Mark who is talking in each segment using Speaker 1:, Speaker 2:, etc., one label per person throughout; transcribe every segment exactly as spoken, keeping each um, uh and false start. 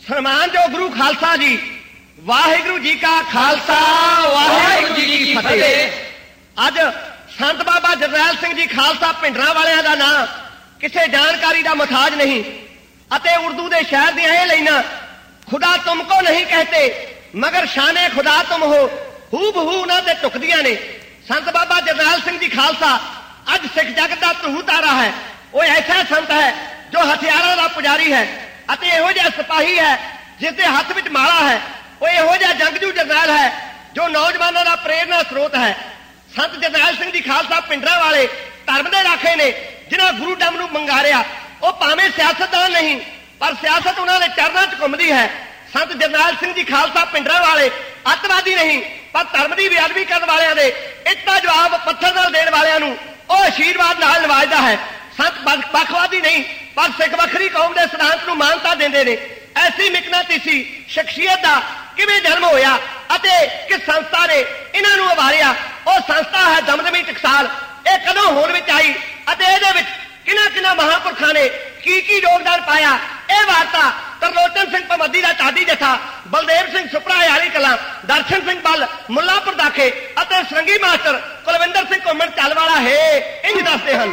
Speaker 1: ਸਨਮਾਨਯੋਗ ਗੁਰੂ ਖਾਲਸਾ ਜੀ, ਵਾਹਿਗੁਰੂ ਜੀ ਕਾ ਖਾਲਸਾ ਵਾਹਿਗੁਰੂ ਜੀ ਕੀ ਫਤਿਹ। ਅੱਜ ਸੰਤ ਬਾਬਾ ਜਰਨੈਲ ਸਿੰਘ ਜੀ ਖਾਲਸਾ ਭਿੰਡਰਾਂ ਵਾਲਿਆਂ ਦਾ ਨਾਂ ਕਿਸੇ ਜਾਣਕਾਰੀ ਦਾ ਮੁਹਤਾਜ ਨਹੀਂ ਅਤੇ ਉਰਦੂ ਦੇ ਸ਼ਾਇਰ ਦੀਆਂ ਇਹ ਲਾਈਨਾਂ, ਖੁਦਾ ਤੁਮਕੋ ਨਹੀਂ ਕਹਤੇ ਮਗਰ ਸ਼ਾਨੇ ਖੁਦਾ ਤੁਮ ਹੋ, ਹੂ ਬਹੂ ਉਹਨਾਂ ਤੇ ਟੁਕਦੀਆਂ ਨੇ। ਸੰਤ ਬਾਬਾ ਜਰਨੈਲ ਸਿੰਘ ਜੀ ਖਾਲਸਾ ਅੱਜ ਸਿੱਖ ਜਗਤ ਦਾ ਧਰੂ ਤਾਰਾ ਹੈ। ਉਹ ਐਸਾ ਸੰਤ ਹੈ ਜੋ ਹਥਿਆਰਾਂ ਦਾ ਪੁਜਾਰੀ ਹੈ ਅਤੇ ਇਹੋ ਜਿਹਾ ਸਿਪਾਹੀ ਹੈ ਜਿਸ ਦੇ ਹੱਥ ਵਿੱਚ ਮਾਲਾ ਹੈ। ਉਹ ਇਹੋ ਜਿਹਾ ਜੰਗਜੂ ਜਰਨੈਲ ਹੈ ਜੋ ਨੌਜਵਾਨਾਂ ਦਾ ਪ੍ਰੇਰਨਾ ਸਰੋਤ ਹੈ। ਸੰਤ ਜਰਨੈਲ ਸਿੰਘ ਜੀ ਖਾਲਸਾ ਭਿੰਡਰਾਂ ਵਾਲੇ ਧਰਮ ਦੇ ਰਾਖੇ ਨੇ ਜਿਨ੍ਹਾਂ ਗੁਰੂ ਡੰਮ ਨੂੰ ਮੰਗਾਰਿਆ। ਉਹ ਭਾਵੇਂ ਸਿਆਸਤਦਾਨ ਨਹੀਂ ਪਰ ਸਿਆਸਤ ਉਹਨਾਂ ਦੇ ਚਰਨਾਂ 'ਚ ਘੁੰਮਦੀ ਹੈ। ਸੰਤ ਜਰਨੈਲ ਸਿੰਘ ਜੀ ਖਾਲਸਾ ਭਿੰਡਰਾਂ ਵਾਲੇ ਅੱਤਵਾਦੀ ਨਹੀਂ ਪਰ ਧਰਮ ਦੀ ਬੇਅਦਬੀ ਕਰਨ ਵਾਲਿਆਂ ਦੇ ਇੱਟਾਂ ਜਵਾਬ ਪੱਥਰ ਨਾਲ ਦੇਣ ਵਾਲਿਆਂ ਨੂੰ ਉਹ ਆਸ਼ੀਰਵਾਦ ਨਾਲ ਨਵਾਜਦਾ ਹੈ। ਸੰਤ ਪੱਖਵਾਦੀ ਨਹੀਂ ਪਰ ਸਿੱਖ ਵੱਖਰੀ ਕੌਮ ਦੇ ਸਿਧਾਂਤ ਨੂੰ ਮਾਨਤਾ ਦਿੰਦੇ ਨੇ। ਐਸੀ ਮਿਕਨਾਤੀਸੀ ਸ਼ਖਸੀਅਤ ਦਾ ਕਿਵੇਂ ਜਨਮ ਹੋਇਆ ਅਤੇ ਕਿਸ ਸੰਸਥਾ ਨੇ ਇਹਨਾਂ ਨੂੰ ਉਭਾਰਿਆ? ਉਹ ਸੰਸਥਾ ਹੈ ਦਮਦਮੀ ਟਕਸਾਲ। ਇਹ ਕਦੋਂ ਹੋਂਦ ਵਿੱਚ ਆਈ ਅਤੇ ਇਹਦੇ ਵਿੱਚ ਕਿਹਨਾਂ ਕਿਹਨਾਂ ਮਹਾਂਪੁਰਖਾਂ ਨੇ ਕੀ ਕੀ ਯੋਗਦਾਨ ਪਾਇਆ? ਇਹ ਵਾਰਤਾ ਤਰਲੋਚਨ ਸਿੰਘ ਭਮੱਦੀ ਦਾ ਢਾਡੀ ਜਥਾ, ਬਲਦੇਵ ਸਿੰਘ ਸੁਪਰਾ ਹਰਿਆਲੀ ਕਲਾਂ, ਦਰਸ਼ਨ ਸਿੰਘ ਬੱਲ ਮੁੱਲਾਂਪੁਰ ਦਾਖੇ ਅਤੇ ਸਰੰਗੀ ਮਾਸਟਰ ਕੁਲਵਿੰਦਰ ਸਿੰਘ ਘੁੰਮਣ ਚੱਲ ਵਾਲਾ ਹੈ ਇੰਝ ਦੱਸਦੇ ਹਨ।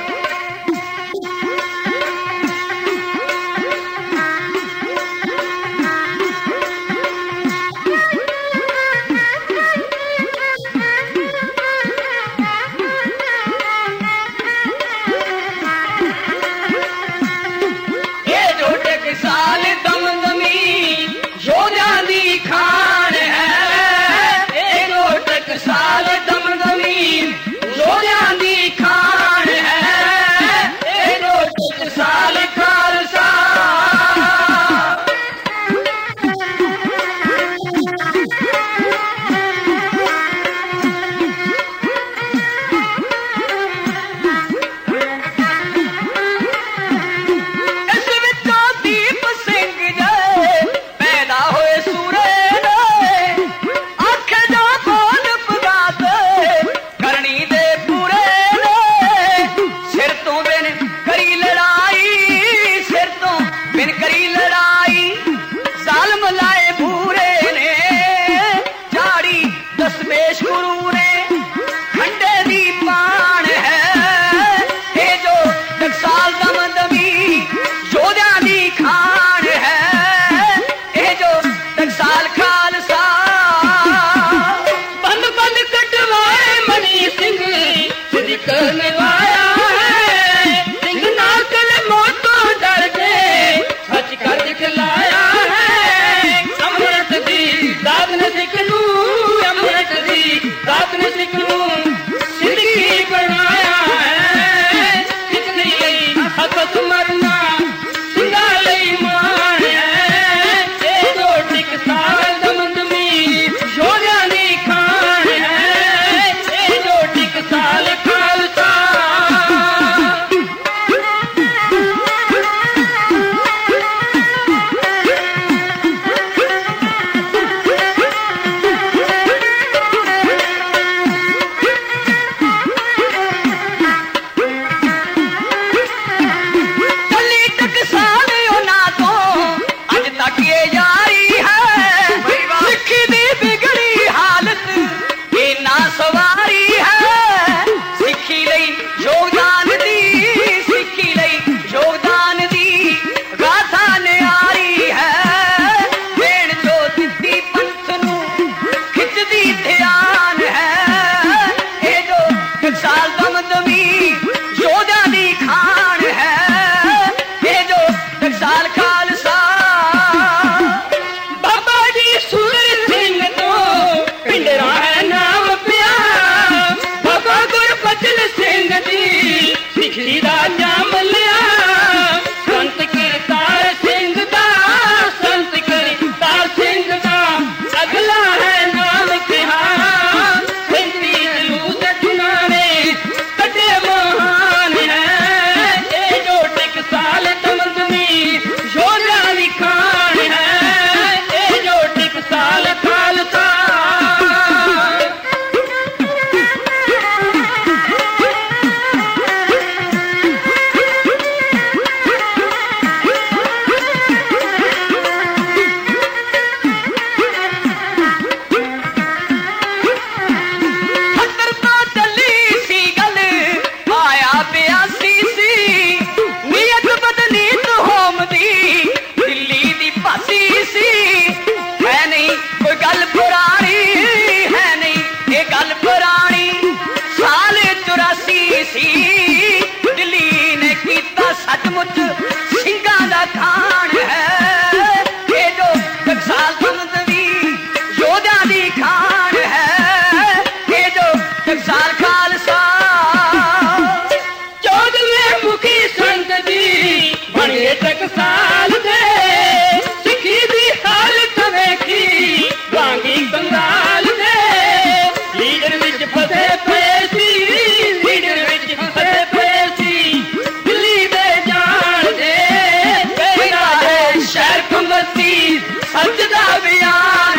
Speaker 2: साल दमदमी जोड़ियां दी खान है। ਸਾਲ ਦੇ ਸਿੱਖੀ ਦੀ ਹਾਲਤ ਵੇਖੀ ਵਾਂਗੀ ਕੰਗਾਲ ਦੇ ਲੀਡਰ ਵਿੱਚ ਫਸੇ ਪਏ ਸੀ ਲੀਡਰ ਵਿੱਚ ਫਸੇ ਪਏ ਸੀ ਦਿੱਲੀ ਦੇ ਜਾਣ ਦੇ ਮੇਰਾ ਹੈ ਸ਼ਹਿਰ ਕੰਗਸੀ ਸੱਚ ਦਾ ਬਿਆਨ